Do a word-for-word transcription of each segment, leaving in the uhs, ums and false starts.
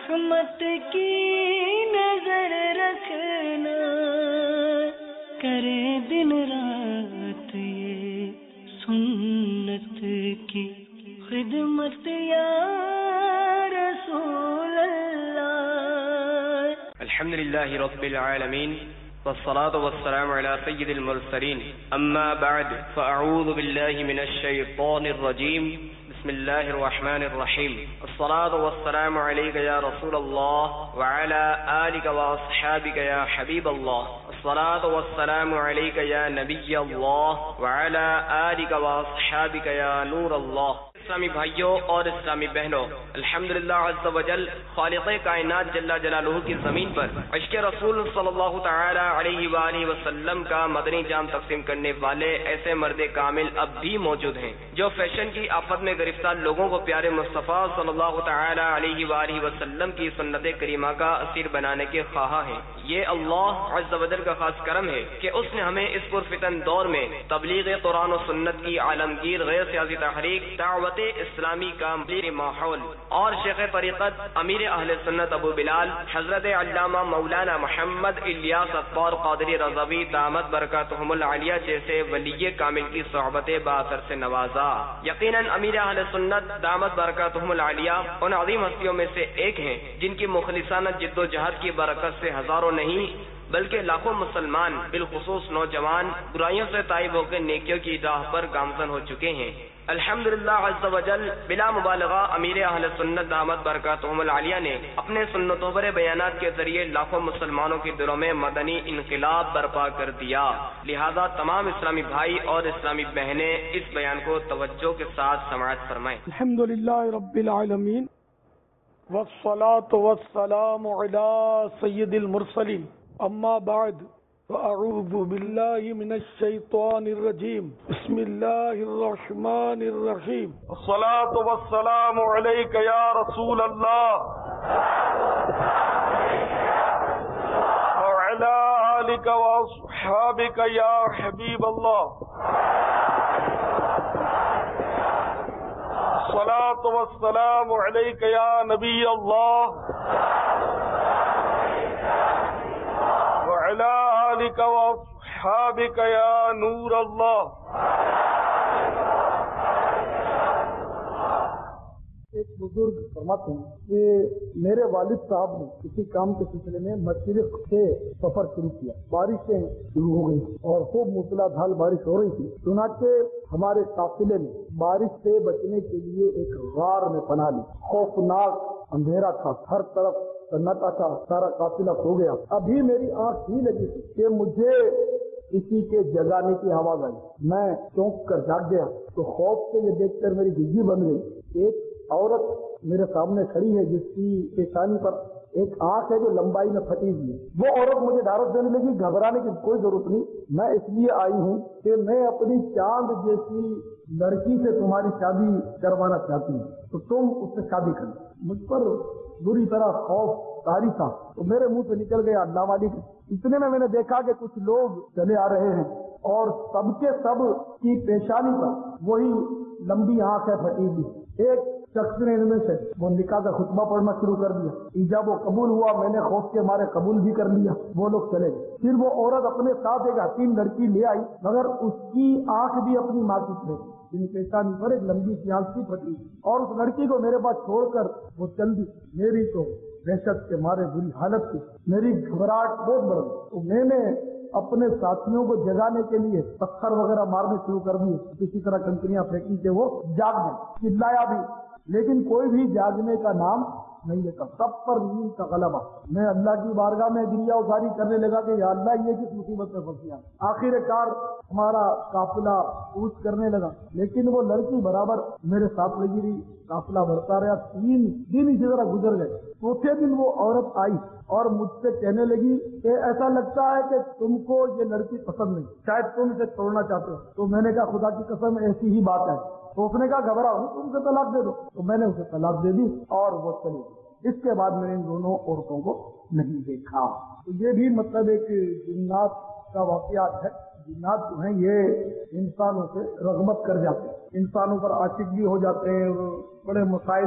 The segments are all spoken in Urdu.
رحمت کی نظر رکھنا، کرے دن رات یہ سنت کی خدمت یا رسول اللہ۔ الحمد للہ رب العالمین والصلاة والسلام على سید المرسلین، اما بعد فاعوذ باللہ من الشیطان الرجیم، بسم اللہ الرحمن الرحیم، الصلاة والسلام علیک یا رسول اللہ وعلى آلک واصحابک یا حبیب اللہ، الصلاة والسلام علیک یا نبی اللہ وعلى آلک واصحابک یا نور اللہ۔ اسلامی بھائیوں اور اسلامی بہنوں، الحمدللہ عز و جل خالق کائنات جل جلالہ کی زمین پر عشق رسول صلی اللہ تعالی علیہ وآلہ وسلم کا مدنی جام تقسیم کرنے والے ایسے مرد کامل اب بھی موجود ہیں جو فیشن کی آفت میں گرفتار لوگوں کو پیارے مصطفیٰ صلی اللہ تعالی علیہ وآلہ وسلم کی سنت کریمہ کا اسیر بنانے کے خواہاں ہیں۔ یہ اللہ عز و جل کا خاص کرم ہے کہ اس نے ہمیں اس پرفتن دور میں تبلیغ قرآن و سنت کی عالمگیر غیر سیاسی تحریک دعوت اسلامی کا ماحول اور شیخ طریقت امیر اہل سنت ابو بلال حضرت علامہ مولانا محمد الیاس اطوار قادری رضوی دامت برکاتہم العالیہ جیسے ولی کامل کی صحبت باثر سے نوازا۔ یقیناً امیر اہل سنت دامت برکاتہم العالیہ ان عظیم ہستیوں میں سے ایک ہیں جن کی مخلصانہ جد و جہد کی برکت سے ہزاروں نہیں بلکہ لاکھوں مسلمان بالخصوص نوجوان برائیوں سے تائب ہو کے نیکیوں کی راہ پر گامزن ہو چکے ہیں۔ الحمدللہ عز و جل بلا مبالغہ امیر اہل سنت دامت برکاتہم العالیہ نے اپنے سنتوں پر بیانات کے ذریعے لاکھوں مسلمانوں کے دلوں میں مدنی انقلاب برپا کر دیا۔ لہذا تمام اسلامی بھائی اور اسلامی بہنیں اس بیان کو توجہ کے ساتھ سماعت فرمائیں۔ الحمدللہ رب العالمین والصلاة والسلام علی سید المرسلین، اما بعد فاعوذ باللہ من الشیطان الرجیم، بسم اللہ الرحمن الرحیم، الصلاة والسلام علیک یا رسول اللہ وعلی آلک واصحابک یا حبیب اللہ، الصلاة والسلام علیک یا نبی اللہ وعلی آلک واصحابک یا نور اللہ۔ ایک بزرگ فرماتے ہیں کہ میرے والد صاحب نے کسی کام کے سلسلے میں مشرق سے سفر شروع کیا، بارشیں شروع ہو گئی اور خوب موسلا دھار بارش ہو رہی تھی، چنانچہ ہمارے قافلے نے بارش سے بچنے کے لیے ایک غار میں پناہ لی۔ خوفناک اندھیرا تھا، ہر طرف سناٹا تھا، سارا قافلہ سو گیا۔ ابھی میری آنکھ ہی لگی تھی کہ مجھے کسی کے جگانے کی آواز آئی، میں چونک کر جاگ گیا تو خوف سے یہ دیکھ کر میری جگی بن گئی۔ ایک عورت میرے سامنے کھڑی ہے جس کی پیشانی پر ایک آنکھ ہے جو لمبائی میں پھٹی ہوئی ہے۔ وہ عورت مجھے ڈھارس دینے لگی، گھبرانے کی کوئی ضرورت نہیں، میں اس لیے آئی ہوں کہ میں اپنی چاند جیسی لڑکی سے تمہاری شادی کروانا چاہتی ہوں، تو تم اس سے شادی کرو۔ مجھ پر بری طرح خوف طاری تھا تو میرے منہ سے نکل گیا اللہ والی۔ اتنے میں میں نے دیکھا کہ کچھ لوگ چلے آ رہے ہیں اور سب کے سب کی پیشانی پر وہی لمبی آنکھ ہے پھٹی ہوئی۔ ایک شخص نے ان میں سے وہ نکاح کا خطبہ پڑھنا شروع کر دیا، ایجاب و قبول ہوا، میں نے خوف کے مارے قبول بھی کر لیا، وہ لوگ چلے گئے۔ پھر وہ عورت اپنے ساتھ ایک حسین لڑکی لے آئی مگر اس کی آنکھ بھی اپنی ماں کی طرح تھی، جن پیشانی پر ایک لمبی سی آنکھ تھی پھٹی، اور اس لڑکی کو میرے پاس چھوڑ کر وہ چل دی۔ میری تو دہشت کے مارے بری حالت تھی، میری گھبراہٹ بہت بڑھ گئی، تو میں نے اپنے ساتھیوں کو جگانے کے لیے پتھر وغیرہ مارنے شروع کر دیے، کسی طرح کنکریاں پھینکی کہ وہ جاگ گئے، چلایا بھی لیکن کوئی بھی جاگنے کا نام نہیں لیتا، سب پر نیند کا غلبہ۔ میں اللہ کی بارگاہ میں گریا ازاری کرنے لگا کہ یا اللہ یہ کس مصیبت میں پھنس گیا۔ آخر کار ہمارا قافلہ کوچ کرنے لگا لیکن وہ لڑکی برابر میرے ساتھ لگی رہی، قافلہ بڑھتا رہا، تین دن اسی طرح گزر گئے۔ چوتھے دن وہ عورت آئی اور مجھ سے کہنے لگی کہ ایسا لگتا ہے کہ تم کو یہ لڑکی پسند نہیں، شاید تم اسے چھوڑنا چاہتے ہو۔ تو میں نے کہا خدا کی قسم ایسی ہی بات ہے۔ تو اس نے کہا گھبراؤ نہیں، تم سے طلاق دے دو۔ تو میں نے اسے طلاق دے دی اور وہ چلی گئی۔ اس کے بعد میں نے ان دونوں عورتوں کو نہیں دیکھا۔ تو یہ بھی مطلب ایک جنات کا واقعات ہے۔ جنات جو ہیں یہ انسانوں سے رغبت کر جاتے ہیں، انسانوں پر عاشق بھی ہو جاتے ہیں، بڑے مسائل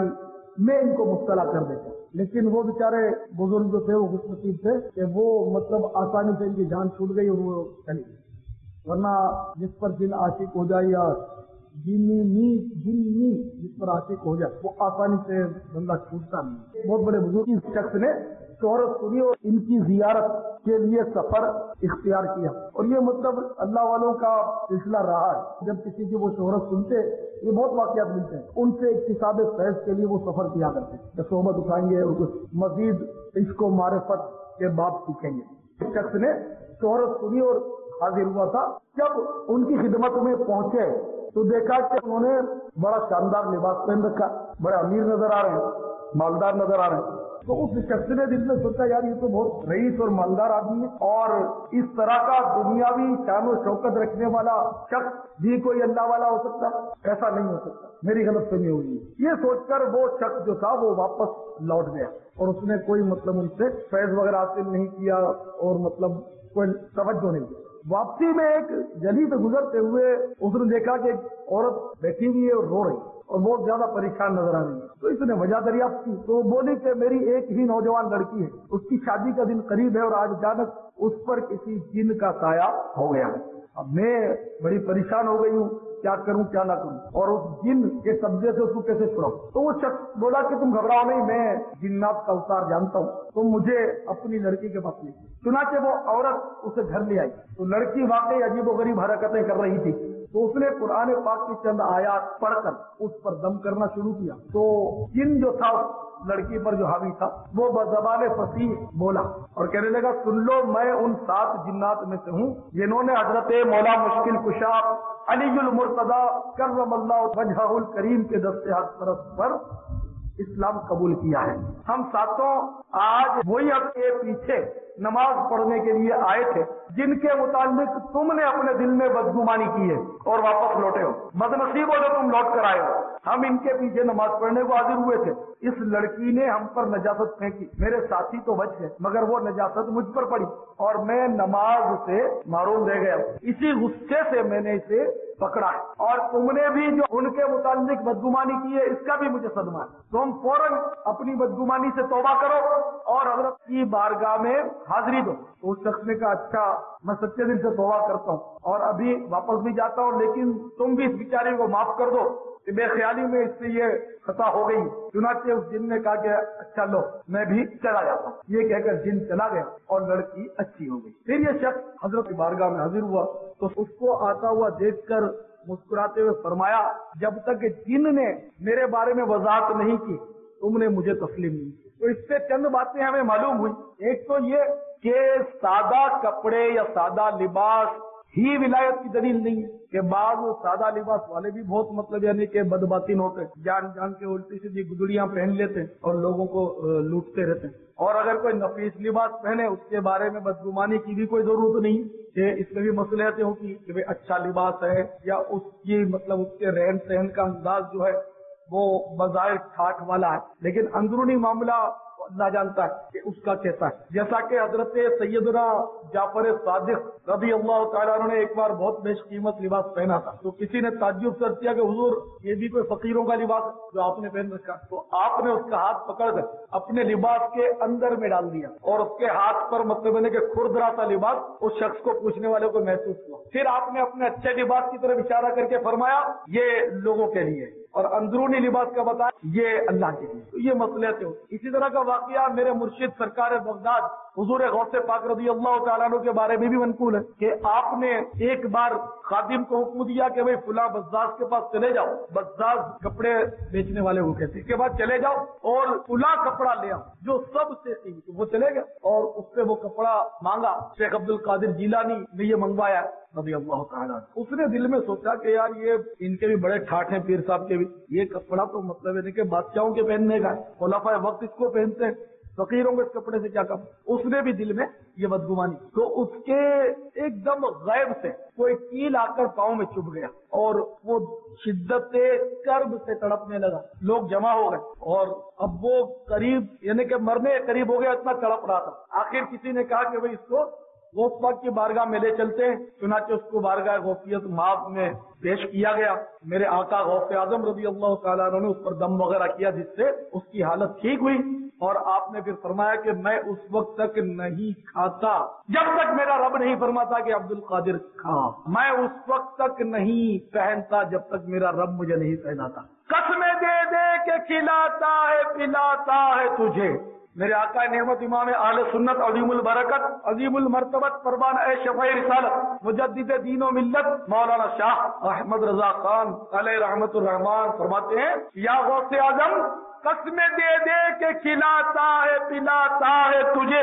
میں ان کو مبتلا کر دیتا. لیکن وہ بیچارے بزرگ جو تھے وہ خوش نصیب تھے کہ وہ مطلب آسانی سے ان کی جان چھوٹ گئی اور وہ چلی گئی. ورنہ جس پر جن عاشق ہو جائے یا جنی جنی جس پر عاشق ہو جائے وہ آسانی سے بندہ چھوٹتا نہیں. بہت بڑے بزرگ اس شخص نے شہرت سنی اور ان کی زیارت کے لیے سفر اختیار کیا. اور یہ مطلب اللہ والوں کا سلسلہ رہا ہے. جب کسی کی وہ شہرت سنتے یہ بہت واقعات ملتے ہیں. ان سے اکتساب فیض کے لیے وہ سفر کیا کرتے ہیں. صحبت اٹھائیں گے اور کچھ مزید عشق و معرفت کے باب سیکھیں گے. اس شخص نے شہرت سنی اور حاضر ہوا تھا. جب ان کی خدمت میں پہنچے تو دیکھا کہ انہوں نے بڑا شاندار لباس پہن رکھا, بڑے امیر نظر آ رہے ہیں, مالدار نظر آ رہے ہیں. تو اس شخص نے دل میں سوچا یار یہ تو بہت رئیس اور مالدار آدمی ہے, اور اس طرح کا دنیاوی شان و شوکت رکھنے والا شخص بھی کوئی اللہ والا ہو سکتا؟ ایسا نہیں ہو سکتا, میری غلط فہمی ہوئی. یہ سوچ کر وہ شخص جو تھا وہ واپس لوٹ گیا اور اس نے کوئی مطلب ان سے فیض وغیرہ حاصل نہیں کیا اور مطلب کوئی توجہ نہیں کی. واپسی میں ایک گلی سے گزرتے ہوئے اس نے دیکھا کہ ایک عورت بیٹھی ہوئی ہے اور رو رہی اور بہت زیادہ پریشان نظر آ رہی ہے. تو اس نے وجہ دریافت کی تو بولی کہ میری ایک ہی نوجوان لڑکی ہے, اس کی شادی کا دن قریب ہے اور آج اچانک اس پر کسی جن کا سایہ ہو گیا ہے. اب میں بڑی پریشان ہو گئی ہوں, کیا کروں کیا نہ کروں, اور اس جن کے قبضے سے اس کو کیسے چھڑاؤں. تو وہ شخص بولا کہ تم گھبراؤ نہیں, میں جنات کا اوتار جانتا ہوں, تم مجھے اپنی لڑکی کے پاس لے. چنانچہ وہ عورت اسے گھر لے آئی تو لڑکی واقعی عجیب و غریب حرکتیں کر رہی تھی. تو اس نے قرآن پاک کی چند آیات پڑھ کر اس پر دم کرنا شروع کیا. تو جن جو تھا اس لڑکی پر جو حاوی تھا وہ بزبان فصیح بولا اور کہنے لگا سن لو, میں ان سات جنات میں سے ہوں جنہوں نے حضرت مولا مشکل کشا علی المرتضی کرم اللہ وجہہ الکریم کے دستے ہاتھ پرست پر اسلام قبول کیا ہے. ہم ساتوں آج وہی اب کے پیچھے نماز پڑھنے کے لیے آئے تھے جن کے متعلق تم نے اپنے دل میں بدگمانی کی ہے اور واپس لوٹے ہو. بدنصیب ہو جو تم لوٹ کر آئے ہو. ہم ان کے پیچھے نماز پڑھنے کو حاضر ہوئے تھے. اس لڑکی نے ہم پر نجاست پھینکی, میرے ساتھی تو بچ گئے مگر وہ نجاست مجھ پر پڑی اور میں نماز سے محروم رہ گیا. اسی غصے سے میں نے اسے پکڑا ہے اور تم نے بھی جو ان کے متعلق بدگمانی کی ہے اس کا بھی مجھے صدمہ ہے. تم فوراً اپنی بدگمانی سے توبہ کرو اور حضرت کی بارگاہ میں حاضری دو. تو اس شخص نے کہا اچھا میں سچے دل سے توبہ کرتا ہوں اور ابھی واپس بھی جاتا ہوں, لیکن تم بھی اس بیچارے کو معاف کر دو کہ بے خیالی میں اس سے یہ خطا ہو گئی. چنانچہ اس جن نے کہا کہ اچھا لو میں بھی چلا جاتا ہوں. یہ کہہ کر جن چلا گیا اور لڑکی اچھی ہو گئی. پھر یہ شخص حضرت کی بارگاہ میں حاضر ہوا تو اس کو آتا ہوا دیکھ کر مسکراتے ہوئے فرمایا جب تک جن نے میرے بارے میں وضاحت نہیں کی تم نے مجھے تسلیم نہیں کی. تو اس سے چند باتیں ہمیں معلوم ہوئی. ایک تو یہ کہ سادہ کپڑے یا سادہ لباس ہی ولایت کی دلیل نہیں ہے کہ بعض سادہ لباس والے بھی بہت مطلب یعنی کہ بدباطن ہوتے ہیں, جان جان کے الٹی سیدھی گدڑیاں پہن لیتے ہیں اور لوگوں کو لوٹتے رہتے ہیں. اور اگر کوئی نفیس لباس پہنے اس کے بارے میں بدگمانی کی بھی کوئی ضرورت نہیں کہ اس میں بھی مصلحتیں ہوتی کہ بھائی اچھا لباس ہے یا اس کی مطلب اس کے رہن سہن کا انداز جو ہے وہ بظاہر ٹھاٹ والا ہے, لیکن اندرونی معاملہ اللہ جانتا ہے کہ اس کا کیسا ہے. جیسا کہ حضرت سیدنا جعفر صادق رضی اللہ تعالیٰ عنہ نے ایک بار بہت بیش قیمت لباس پہنا تھا تو کسی نے تعجب کر دیا کہ حضور یہ بھی کوئی فقیروں کا لباس ہے جو آپ نے پہن رکھا. تو آپ نے اس کا ہاتھ پکڑ کر اپنے لباس کے اندر میں ڈال دیا اور اس کے ہاتھ پر مطلب ہے کہ کھردرا سا لباس اس شخص کو پوچھنے والے کو محسوس ہوا. پھر آپ نے اپنے اچھے لباس کی طرف اشارہ کر کے فرمایا یہ لوگوں کے لیے اور اندرونی لباس کا بتایا یہ اللہ کے لیے. تو یہ مصلحتیں ہوتی. اسی طرح کا واقعہ میرے مرشد سرکار بغداد حضور غوث پاک رضی اللہ تعالیٰ عنہ کے بارے میں بھی منقول ہے کہ آپ نے ایک بار خادم کو حکم دیا کہ بھائی فلاں بزاز کے پاس چلے جاؤ. بزاز کپڑے بیچنے والے کو کہتے ہیں. کے بعد چلے جاؤ اور فلاں کپڑا لے آؤ جو سب سے قیمتی. وہ چلے گئے اور اس سے وہ کپڑا مانگا. شیخ عبد القادر جیلانی نے یہ منگوایا رضی اللہ تعالیٰ. اس نے دل میں سوچا کہ یار یہ ان کے بھی بڑے ٹھاٹ ہیں پیر صاحب کے بھی, یہ کپڑا تو مطلب ہے کہ بادشاہوں کے پہننے کا ہے, خلفائے وقت اس کو پہنتے ہیں, فقیروں کو اس کپڑے سے کیا کام. اس نے بھی دل میں یہ بدگمانی. تو اس کے ایک دم غیب سے کوئی کیل آ کر پاؤں میں چبھ گیا اور وہ شدت کرب سے تڑپنے لگا. لوگ جمع ہو گئے اور اب وہ قریب یعنی کہ مرنے قریب ہو گیا, اتنا تڑپ رہا تھا. آخر کسی نے کہا کہ بھائی اس کو غوث پاک کی بارگاہ میں لے چلتے ہیں، چنانچہ اس کو بارگاہ غوثیت مآب میں پیش کیا گیا۔ میرے آقا غوث اعظم رضی اللہ تعالیٰ عنہ نے اس پر دم وغیرہ کیا، جس سے اس کی حالت ٹھیک ہوئی، اور آپ نے پھر فرمایا کہ میں اس وقت تک نہیں کھاتا جب تک میرا رب نہیں فرماتا کہ عبد القادر کھا، میں اس وقت تک نہیں پہنتا جب تک میرا رب مجھے نہیں پہناتا، قسمیں دے دے کے کھلاتا ہے پلاتا ہے تجھے۔ میرے آقا نعمت امام اہل سنت عظیم البرکت عظیم المرتبت قربان اے شفیع رسالت مجدد دین و ملت مولانا شاہ احمد رضا خان علیہ رحمت الرحمان فرماتے ہیں، یا غوث اعظم قسمیں دے دے کے کھلاتا ہے پلاتا ہے تجھے،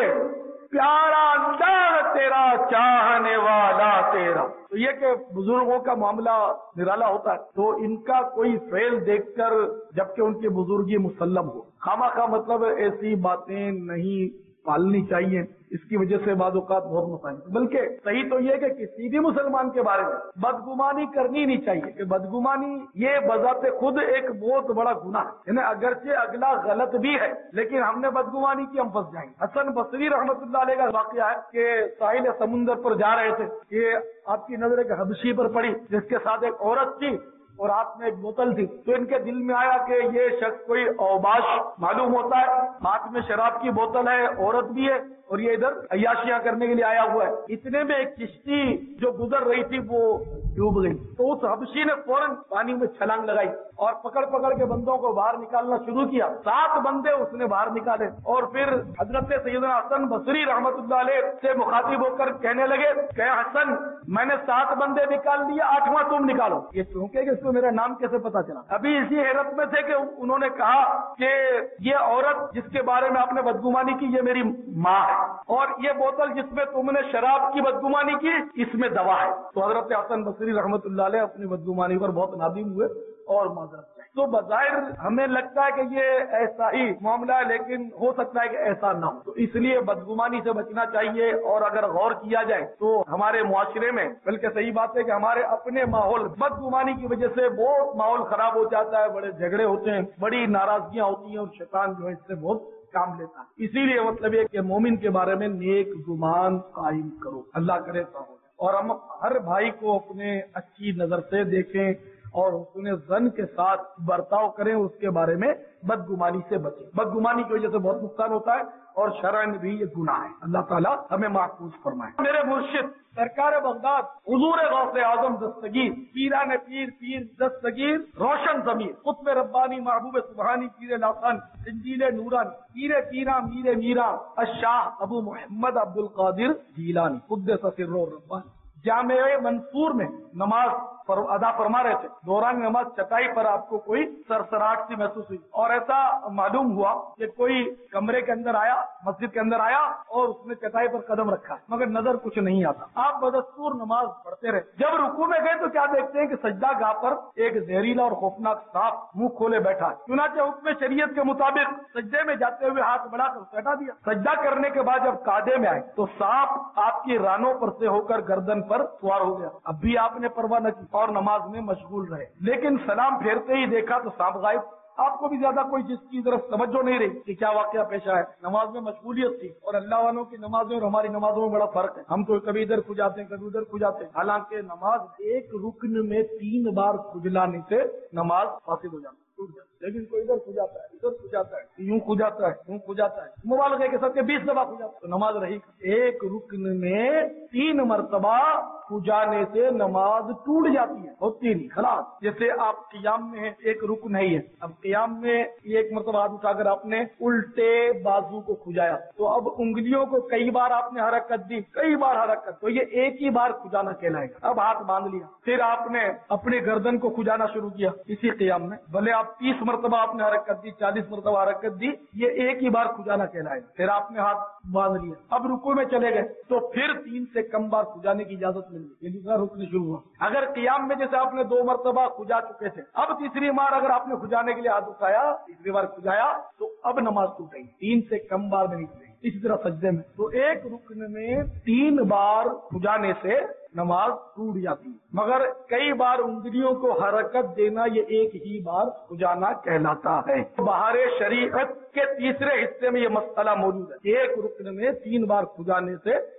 پیارا چاہ تیرا چاہنے والا تیرا۔ تو یہ کہ بزرگوں کا معاملہ نرالا ہوتا ہے، تو ان کا کوئی فعل دیکھ کر جبکہ ان کی بزرگی مسلم ہو، خواہ خواہ مطلب ایسی باتیں نہیں پالنی چاہیے، اس کی وجہ سے بعض اوقات بہت مسائل، بلکہ صحیح تو یہ کہ کسی بھی مسلمان کے بارے میں بدگمانی کرنی نہیں چاہیے، کہ بدگمانی یہ بذات خود ایک بہت بڑا گناہ ہے، یعنی اگرچہ اگلا غلط بھی ہے لیکن ہم نے بدگمانی کی ہم پھنس جائیں گے۔ حسن بصری رحمت اللہ علیہ کا واقعہ ہے کہ ساحل سمندر پر جا رہے تھے کہ آپ کی نظر ایک حبشی پر پڑی جس کے ساتھ ایک عورت تھی اور ہاتھ میں ایک بوتل تھی، تو ان کے دل میں آیا کہ یہ شخص کوئی اوباش معلوم ہوتا ہے، ہاتھ میں شراب کی بوتل ہے، عورت بھی ہے اور یہ ادھر عیاشیاں کرنے کے لیے آیا ہوا ہے۔ اتنے میں ایک کشتی جو گزر رہی تھی وہ ڈوب گئی، تو اس حبشی نے فوراً پانی میں چھلانگ لگائی اور پکڑ پکڑ کے بندوں کو باہر نکالنا شروع کیا۔ سات بندے اس نے باہر نکالے اور پھر حضرت سیدنا حسن بصری رحمت اللہ علیہ سے مخاطب ہو کر کہنے لگے کہ حسن میں نے سات بندے نکال لیے، آٹھواں تم نکالو۔ یہ چونکہ کہ اس کو میرا نام کیسے پتا چلا؟ ابھی اسی حیرت میں تھے کہ انہوں نے کہا کہ یہ عورت جس کے بارے میں آپ نے بدگمانی کی یہ میری ماں ہے، اور یہ بوتل جس میں تم نے شراب کی بدگمانی کی اس میں دوا ہے۔ تو حضرت حسن بصری رحمت اللہ علیہ اپنی بدگمانی پر بہت نادم ہوئے اور معذرت چاہیے۔ تو بظاہر ہمیں لگتا ہے کہ یہ ایسا ہی معاملہ ہے لیکن ہو سکتا ہے کہ ایسا نہ ہو، تو اس لیے بدگمانی سے بچنا چاہیے، اور اگر غور کیا جائے تو ہمارے معاشرے میں بلکہ صحیح بات ہے کہ ہمارے اپنے ماحول بدگمانی کی وجہ سے بہت ماحول خراب ہو جاتا ہے، بڑے جھگڑے ہوتے ہیں، بڑی ناراضگیاں ہوتی ہیں اور شیطان جو ہے اس سے بہت کام لیتا ہے۔ اسی لیے مطلب یہ کہ مومن کے بارے میں نیک گمان قائم کرو، اللہ کرے تو ہو، اور ہم ہر بھائی کو اپنے اچھی نظر سے دیکھیں اور حسن ظن کے ساتھ برتاؤ کریں، اس کے بارے میں بدگمانی سے بچیں۔ بدگمانی کی وجہ سے بہت نقصان ہوتا ہے اور شرعاً بھی یہ گناہ ہے، اللہ تعالیٰ ہمیں محفوظ فرمائے۔ میرے مرشد سرکار بغداد حضور غوث اعظم دستگیر پیران پیر پیر دستگیر روشن ضمیر قطب ربانی محبوب سبحانی پیر لاسان انجیل نورانی پیر پیرا میر میرا الشاہ ابو محمد عبد القادر جیلانی قدس سرہ ربانی جامع منصور میں نماز پر ادا فرما رہے تھے، دوران نماز چٹائی پر آپ کو کوئی سرسراہٹ سی محسوس ہوئی اور ایسا معلوم ہوا کہ کوئی کمرے کے اندر آیا، مسجد کے اندر آیا اور اس نے چٹائی پر قدم رکھا مگر نظر کچھ نہیں آتا۔ آپ بدستور نماز پڑھتے رہے، جب رکوع میں گئے تو کیا دیکھتے ہیں کہ سجدہ گاہ پر ایک زہریلا اور خوفناک سانپ منہ کھولے بیٹھا ہے۔ چنانچہ حکم شریعت کے مطابق سجدے میں جاتے ہوئے ہاتھ بڑھا کر اسے ہٹا دیا۔ سجدہ کرنے کے بعد جب قعدے میں آئے تو سانپ آپ کی رانوں پر سے ہو کر گردن پر سوار ہو گیا۔ اب بھی آپ نے پرواہ نہ کی اور نماز میں مشغول رہے، لیکن سلام پھیرتے ہی دیکھا تو سانپ غائب۔ آپ کو بھی زیادہ کوئی جس کی طرف توجہ نہیں رہی کہ کیا واقعہ پیش آیا، نماز میں مشغولیت تھی۔ اور اللہ والوں کی نمازوں اور ہماری نمازوں میں بڑا فرق ہے، ہم تو کبھی ادھر کھو جاتے ہیں کبھی ادھر کھو جاتے ہیں، حالانکہ نماز ایک رکن میں تین بار کھجلانے سے نماز فاسد ہو جاتی ہے، لیکن کوئی ادھر کھو جاتا ہے ادھر کھو جاتا ہے یوں کھو جاتا ہے یوں کھو جاتا ہے، مبالغے کے ساتھ کے بیس دفعہ کھو جاتا ہے تو نماز رہی۔ ایک رکن میں تین مرتبہ کھجانے سے نماز ٹوٹ جاتی ہے، ہوتی نہیں، خلاص۔ جیسے آپ قیام میں ایک رکن ہے یہ، اب قیام میں ایک مرتبہ ہاتھ اٹھا کر آپ نے الٹے بازو کو کھجایا تو اب انگلیوں کو کئی بار آپ نے حرکت دی، کئی بار حرکت، تو یہ ایک ہی بار کھجانا کہلائے گا۔ اب ہاتھ باندھ لیا، پھر آپ نے اپنی گردن کو کھجانا شروع کیا اسی قیام میں، بھلے آپ تیس مرتبہ آپ نے حرکت دی، چالیس مرتبہ حرکت دی، یہ ایک ہی بار کھجانا کہلائے گا۔ پھر آپ نے ہاتھ باندھ لیا، اب رکوع میں چلے گئے تو پھر تین سے کم بار کھجانے کی اجازت مل گئی، یہ دوسرا رکن شروع ہوا۔ اگر قیام میں جیسے آپ نے دو مرتبہ کھجا چکے تھے، اب تیسری بار اگر آپ نے کھجانے کے لیے ہاتھ اٹھایا، تیسری بار کھجایا تو اب نماز ٹوٹ گئی، تین سے کم بار میں نہیں ٹوٹے گی۔ اسی طرح سجدے میں تو ایک رکن میں تین بار کھجانے سے نماز ٹوٹ جاتی ہے، مگر کئی بار انگلیوں کو حرکت دینا یہ ایک ہی بار کھجانا کہلاتا ہے۔ بہار شریعت کے تیسرے حصے میں یہ مسئلہ موجود ہے، ایک رکن میں تین بار کھجانے سے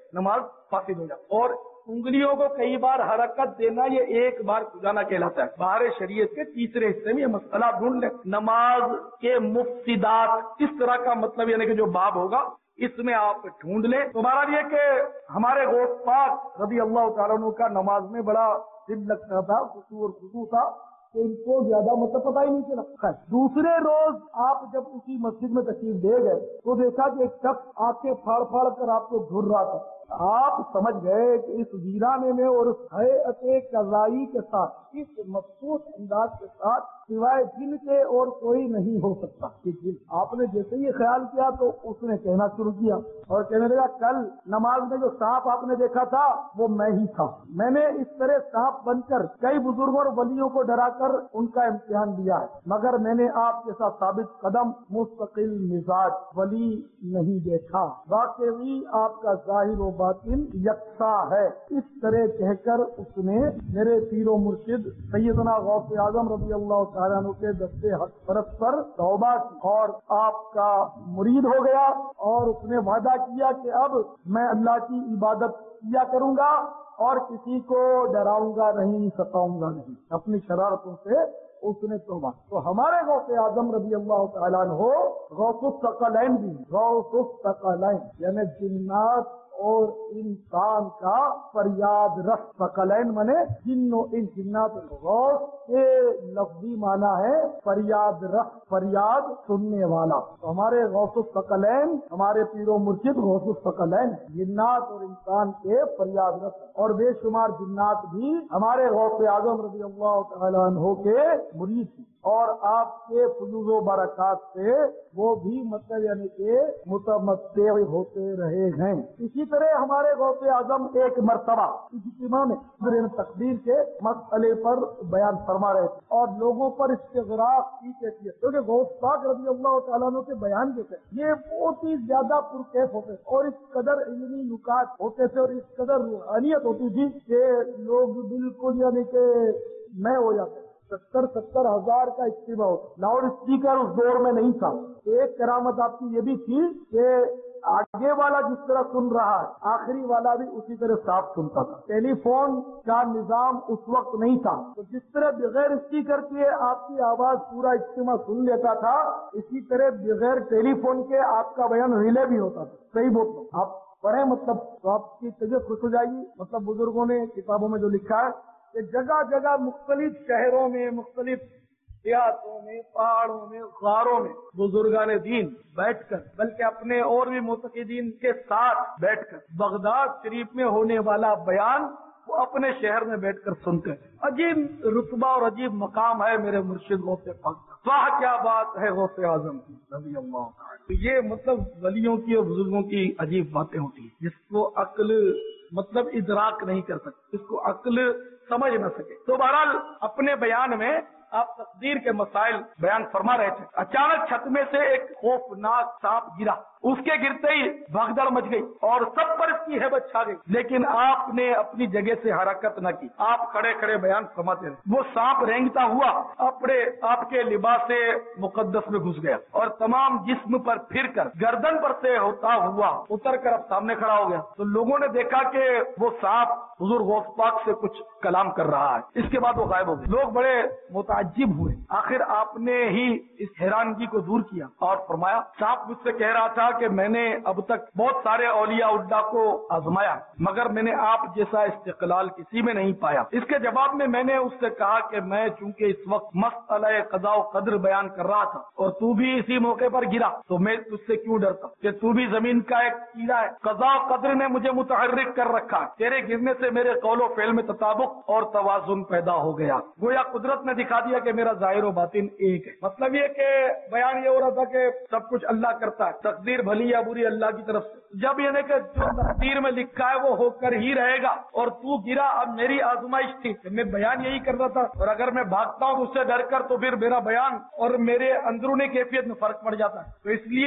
نماز فاسد ہو جاتی. اور انگلیوں کو کئی بار حرکت دینا یہ ایک بار کھجانا کہلاتا ہے. باہر شریعت کے تیسرے حصے میں یہ مسئلہ ڈھونڈ لیں. نماز کے مفسدات اس طرح کا مطلب یعنی کہ جو باب ہوگا اس میں آپ ڈھونڈ لیں. تو بہرحال یہ کہ ہمارے غوث پاک رضی اللہ تعالیٰ عنہ کا نماز میں بڑا دل لگتا تھا, خشوع اور خضوع تھا, تو ان کو زیادہ مطلب پتہ ہی نہیں چلا. دوسرے روز آپ جب اسی مسجد میں تشریف لے گئے تو دیکھا کہ ایک شخص آنکھیں پھاڑ پھاڑ کر آپ کو گھر رہا تھا. آپ سمجھ گئے کہ اس ویرانے میں اور اس ہیئت قضائی کے ساتھ, اس مخصوص انداز کے ساتھ سوائے جن کے اور کوئی نہیں ہو سکتا. آپ نے جیسے ہی خیال کیا تو اس نے کہنا شروع کیا اور کہنے لگا کل نماز میں جو سانپ آپ نے دیکھا تھا وہ میں ہی تھا. میں نے اس طرح سانپ بن کر کئی بزرگوں اور ولیوں کو ڈرا کر ان کا امتحان دیا ہے, مگر میں نے آپ کے ساتھ ثابت قدم مستقل مزاج ولی نہیں دیکھا. واقعی آپ کا ظاہر و باطن یکساں ہے. اس طرح کہہ کر اس نے میرے پیر و مرشد سیدنا غوث اعظم رضی اللہ تعالیٰ عنہ کے دستے حق پرست پر توبہ کی اور آپ کا مرید ہو گیا, اور اس نے وعدہ کیا کہ اب میں اللہ کی عبادت کیا کروں گا اور کسی کو ڈراؤں گا نہیں, ستاؤں گا نہیں. اپنی شرارتوں سے اس نے توبہ. تو ہمارے غوث اعظم رضی اللہ تعالیٰ عنہ غوث الثقلین بھی, غوث الثقلین یعنی جنات اور انسان کا فریاد رس. ثقلین منے جن و ان جنات. غوث کے لفظی معنی ہے فریاد رس, فریاد سننے والا. تو ہمارے غوث الثقلین ہمارے پیر و مرشد غوث الثقلین جنات اور انسان کے فریاد رس, اور بے شمار جنات بھی ہمارے غوث اعظم رضی اللہ تعالیٰ عنہ کے مرید تھی, اور آپ کے فیوز و برکات سے وہ بھی مطلب یعنی کہ متمتع ہوتے رہے ہیں. اسی طرح ہمارے غوث اعظم ایک مرتبہ اجتماع میں تقدیر کے مسئلے پر بیان فرما رہے تھے اور لوگوں پر استغراق کی کیفیت, کیونکہ غوث پاک رضی اللہ تعالیٰ عنہ کے بیان جو تھے یہ بہت ہی زیادہ پرکیف ہوتے اور اس قدر علمی نکات ہوتے تھے اور اس قدر روحانیت ہوتی تھی کہ لوگ بالکل یعنی کہ میں ہو جاتے. ستر ستر ہزار کا اجتماع ہوتا, لاؤڈ اسپیکر اس دور میں نہیں تھا. ایک کرامت آپ کی یہ بھی تھی کہ آگے والا جس طرح سن رہا ہے آخری والا بھی اسی طرح صاف سنتا تھا. ٹیلی فون کا نظام اس وقت نہیں تھا, تو جس طرح بغیر اسپیکر کے آپ کی آواز پورا اجتماع سن لیتا تھا, اسی طرح بغیر ٹیلی فون کے آپ کا بیان ریلے بھی ہوتا تھا. صحیح بول آپ پڑھیں مطلب تو آپ کی طبیعت خوش ہو جائے گی. مطلب بزرگوں نے کتابوں میں جو لکھا ہے کہ جگہ جگہ مختلف شہروں میں, مختلف دیہاتوں میں, پہاڑوں میں, غاروں میں بزرگان دین بیٹھ کر, بلکہ اپنے اور بھی معتقدین کے ساتھ بیٹھ کر بغداد شریف میں ہونے والا بیان وہ اپنے شہر میں بیٹھ کر سنتے ہیں. عجیب رتبہ اور عجیب مقام ہے میرے مرشد غوث پاک. واہ کیا بات ہے غوث اعظم کی رضی اللہ عنہ. یہ مطلب ولیوں کی اور بزرگوں کی عجیب باتیں ہوتی ہیں جس کو عقل مطلب ادراک نہیں کر سکتی, اس کو عقل سمجھ نہ سکے. تو بہرحال اپنے بیان میں آپ تقدیر کے مسائل بیان فرما رہے تھے. اچانک چھت میں سے ایک خوفناک سانپ گرا. اس کے گرتے ہی بھگدڑ مچ گئی اور سب پر اس کی ہیبت چھا گئی, لیکن آپ نے اپنی جگہ سے حرکت نہ کی. آپ کھڑے کھڑے بیان فرماتے رہے. وہ سانپ رینگتا ہوا اپنے آپ کے لباس مقدس میں گھس گیا اور تمام جسم پر پھر کر گردن پر سے ہوتا ہوا اتر کر اب سامنے کھڑا ہو گیا. تو لوگوں نے دیکھا کہ وہ سانپ حضور غوث پاک سے کچھ کلام کر رہا ہے. اس کے بعد وہ غائب ہو گئے. لوگ بڑے متعجب ہوئے. آخر آپ نے ہی اس حیرانگی کو دور کیا اور فرمایا سانپ مجھ سے کہہ رہا تھا کہ میں نے اب تک بہت سارے اولیاء اللہ کو آزمایا مگر میں نے آپ جیسا استقلال کسی میں نہیں پایا. اس کے جواب میں میں نے اس سے کہا کہ میں چونکہ اس وقت مسئلہ قضاء و قدر بیان کر رہا تھا اور تو بھی اسی موقع پر گرا تو میں تجھ سے کیوں ڈرتا کہ تو بھی زمین کا ایک کیڑا ہے. قضاء و قدر نے مجھے متحرک کر رکھا. تیرے گرنے سے میرے قول و فعل میں تطابق اور توازن پیدا ہو گیا. گویا قدرت نے دکھا دیا کہ میرا ظاہر و باطن ایک ہے. مطلب یہ کہ بیان یہ ہو رہا تھا کہ سب کچھ اللہ کرتا ہے, تقدیر بھلی یا بری اللہ کی طرف سے. جب یہ کہ جو تقدیر میں لکھا ہے وہ ہو کر ہی رہے گا اور تو گرا. اب میری آزمائش تھی کہ میں بیان یہی کر رہا تھا اور اگر میں بھاگتا ہوں اس سے ڈر کر تو پھر میرا بیان اور میرے اندرونی کیفیت میں فرق پڑ جاتا ہے. تو اس لیے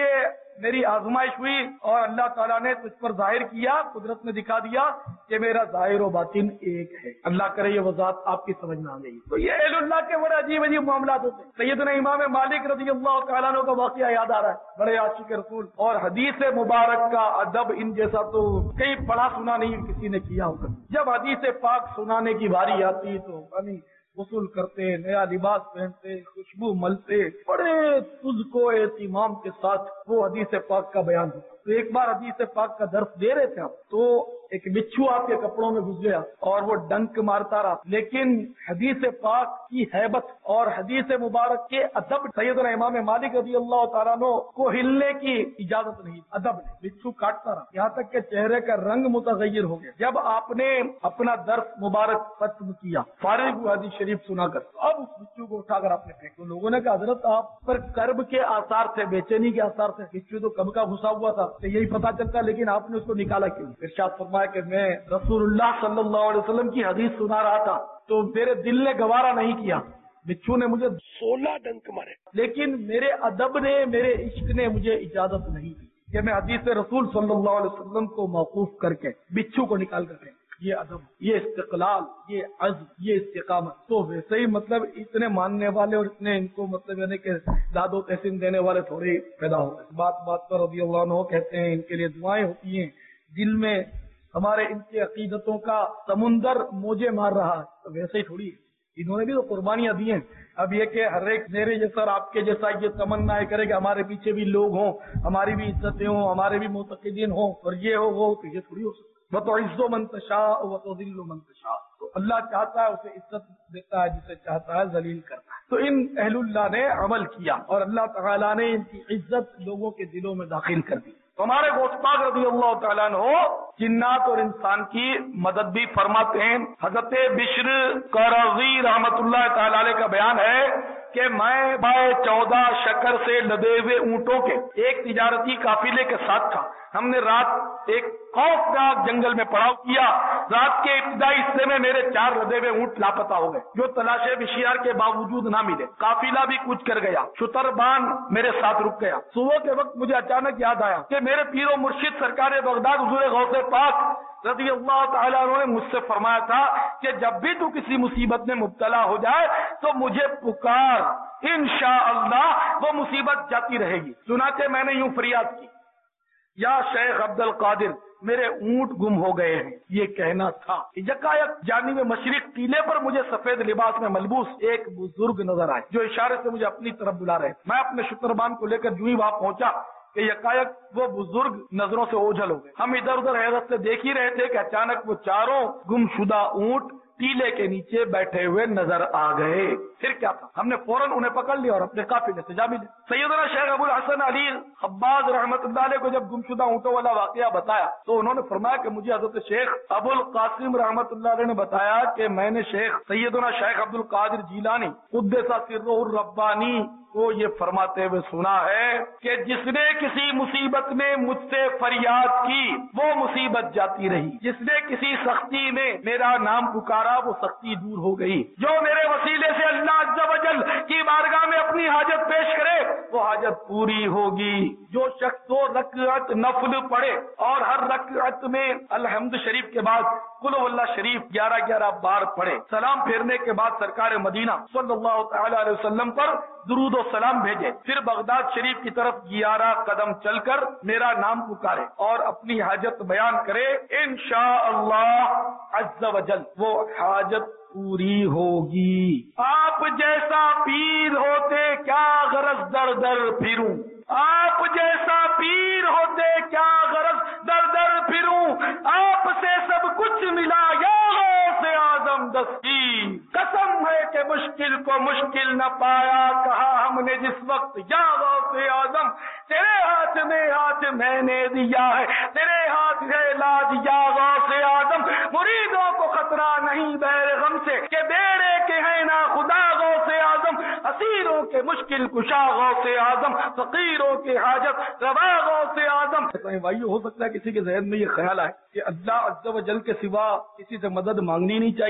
میری آزمائش ہوئی اور اللہ تعالیٰ نے تجھ پر ظاہر کیا، قدرت نے دکھا دیا کہ میرا ظاہر و باطن ایک ہے۔ اللہ کرے یہ وضاحت آپ کی سمجھ میں آ گئی۔ تو یہ اہل اللہ کے بڑے عجیب عجیب معاملات ہوتے ہیں۔ سیدنا امام مالک رضی اللہ تعالیٰ عنہ کا واقعہ یاد آ رہا ہے، بڑے عاشق رسول اور حدیث مبارک کا ادب ان جیسا تو کئی پڑھا سنا نہیں کسی نے کیا ہوگا۔ جب حدیث پاک سنانے کی باری آتی تو یعنی غسل کرتے، نیا لباس پہنتے، خوشبو ملتے، بڑے تجھ کو اہتمام کے ساتھ وہ حدیث پاک کا بیان ہوتا۔ تو ایک بار حدیث پاک کا درس دے رہے تھے آپ، تو ایک بچھو آپ کے کپڑوں میں گھس گیا اور وہ ڈنک مارتا رہا، لیکن حدیث پاک کی ہیبت اور حدیث مبارک کے ادب، سیدنا امام مالک رضی اللہ تعالیٰ عنہ کو ہلنے کی اجازت نہیں، ادب نے بچھو کاٹتا رہا یہاں تک کہ چہرے کا رنگ متغیر ہو گیا۔ جب آپ نے اپنا درس مبارک ختم کیا، فارغ ہوئے حدیث شریف سنا کر، اب اس بچھو کو اٹھا کر آپ نے پھینک، لوگوں نے کہا حضرت آپ پر کرب کے آثار تھے، بے چینی کے آثار تھے، بچھو تو کب کا گھسا ہوا تھا تو یہی پتا چلتا، لیکن آپ نے اس کو نکالا کیوں؟ ارشاد فرمایا کہ میں رسول اللہ صلی اللہ علیہ وسلم کی حدیث سنا رہا تھا تو میرے دل نے گوارا نہیں کیا، بچھو نے مجھے سولہ ڈنک مارے، لیکن میرے ادب نے، میرے عشق نے مجھے اجازت نہیں دی کہ میں حدیث رسول صلی اللہ علیہ وسلم کو موقوف کر کے بچھو کو نکال کر دیں۔ یہ ادب، یہ استقلال، یہ عزم، یہ استقامت، تو ویسے ہی مطلب اتنے ماننے والے اور اتنے ان کو مطلب یعنی کہ داد و تحسین دینے والے تھوڑے پیدا ہو گئے۔ بات بات پر رضی اللہ عنہ کہتے ہیں ان کے لیے دعائیں ہوتی ہیں، دل میں ہمارے ان کی عقیدتوں کا سمندر موجے مار رہا ہے، تو ویسے ہی تھوڑی انہوں نے بھی تو قربانیاں دی ہیں۔ اب یہ کہ ہر ایک میرے جیسا اور آپ کے جیسا یہ تمنا کرے کہ ہمارے پیچھے بھی لوگ ہوں، ہماری بھی عزتیں ہوں، ہمارے بھی معتقدین ہوں اور یہ ہو وہ، تو یہ تھوڑی ہو سکتا۔ وَتُعِزُّ مَن تَشَاءُ وَتُذِلُّ مَن تَشَاءُ، تو اللہ چاہتا ہے اسے عزت دیتا ہے، جسے چاہتا ہے ذلیل کرتا ہے۔ تو ان اہل اللہ نے عمل کیا اور اللہ تعالیٰ نے ان کی عزت لوگوں کے دلوں میں داخل کر دی۔ ہمارے غوث پاک رضی اللہ تعالیٰ عنہ جنات اور انسان کی مدد بھی فرماتے ہیں۔ حضرت بشر قرظی رحمت اللہ تعالیٰ علیہ کا بیان ہے کہ میں بائے چودہ شکر سے لدے ہوئے اونٹوں کے ایک تجارتی قافلے کے ساتھ تھا۔ ہم نے رات ایک خوفناک جنگل میں پڑاؤ کیا۔ رات کے ابتدائی حصے میں میرے چار لدے ہوئے اونٹ لاپتہ ہو گئے جو تلاش بشیار کے باوجود نہ ملے۔ قافلہ بھی کچھ کر گیا، شتربان میرے ساتھ رک گیا۔ صبح کے وقت مجھے اچانک یاد آیا کہ میرے پیر و مرشد سرکار بغداد حضور غوث پاک رضی اللہ تعالیٰ عنہ نے مجھ سے فرمایا تھا کہ جب بھی تو کسی مصیبت میں مبتلا ہو جائے تو مجھے پکار، انشاءاللہ وہ مصیبت جاتی رہے گی۔ چنانچہ میں نے یوں فریاد کی، یا شیخ عبد القادر میرے اونٹ گم ہو گئے ہیں۔ یہ کہنا تھا، یکایک جانب مشرق ٹیلے پر مجھے سفید لباس میں ملبوس ایک بزرگ نظر آئے جو اشارے سے مجھے اپنی طرف بلا رہے۔ میں اپنے شتربان کو لے کر جو ہی وہاں پہنچا کہ یکایک وہ بزرگ نظروں سے اوجھل ہو گئے۔ ہم ادھر ادھر حیرت سے دیکھ ہی رہے تھے کہ اچانک وہ چاروں گم شدہ اونٹ ٹیلے کے نیچے بیٹھے ہوئے نظر آ گئے۔ پھر کیا تھا، ہم نے فوراً انہیں پکڑ لیا اور اپنے قافلے سے جا ملے۔ سیدنا شیخ ابو الحسن علی خباز رحمت اللہ علیہ کو جب گمشدہ اونٹوں والا واقعہ بتایا تو انہوں نے فرمایا کہ مجھے حضرت شیخ ابو القاسم رحمت اللہ علیہ نے بتایا کہ میں نے شیخ سیدنا شیخ عبد القادر جیلانی قدس سرہ الربانی کو یہ فرماتے ہوئے سنا ہے کہ جس نے کسی مصیبت میں مجھ سے فریاد کی وہ مصیبت جاتی رہی، جس نے کسی سختی میں میرا نام پکارا وہ سختی دور ہو گئی، جو میرے وسیلے سے اللہ عز و جل کی بارگاہ میں اپنی حاجت پیش کرے وہ حاجت پوری ہوگی۔ جو شخص دو رکعت نفل پڑھے اور ہر رکعت میں الحمد شریف کے بعد قل هو اللہ شریف گیارہ گیارہ بار پڑھے، سلام پھیرنے کے بعد سرکار مدینہ صلی اللہ تعالی علیہ وسلم پر درود و سلام بھیجے، پھر بغداد شریف کی طرف گیارہ قدم چل کر میرا نام پکارے اور اپنی حاجت بیان کرے، انشاءاللہ عز و جل وہ حاجت پوری ہوگی۔ آپ جیسا پیر ہوتے کیا غرض در در پھروں، آپ جیسا پیر ہوتے کیا غرض در در پھروں، آپ سے سب کچھ ملا یا غوث اعظم دستی، قسم ہے کہ مشکل کو مشکل نہ پایا، کہا ہم نے جس وقت یا غوث اعظم تیرے ہاتھ میں ہاتھ میں نے دیا ہے، تیرے ہاتھ ہے علاج یا غوث اعظم، مریدوں کو خطرہ نہیں بیر غم سے کہ بیڑے کے ہیں نا خدا غوث اعظم، اسیروں کے مشکل کشا غوث اعظم، فقیروں کے حاجت روا غوث اعظم۔ بھائیو ہو سکتا ہے کسی کے ذہن میں یہ خیال آئے کہ اللہ عز و جل کے سوا کسی سے مدد مانگنی نہیں چاہیے،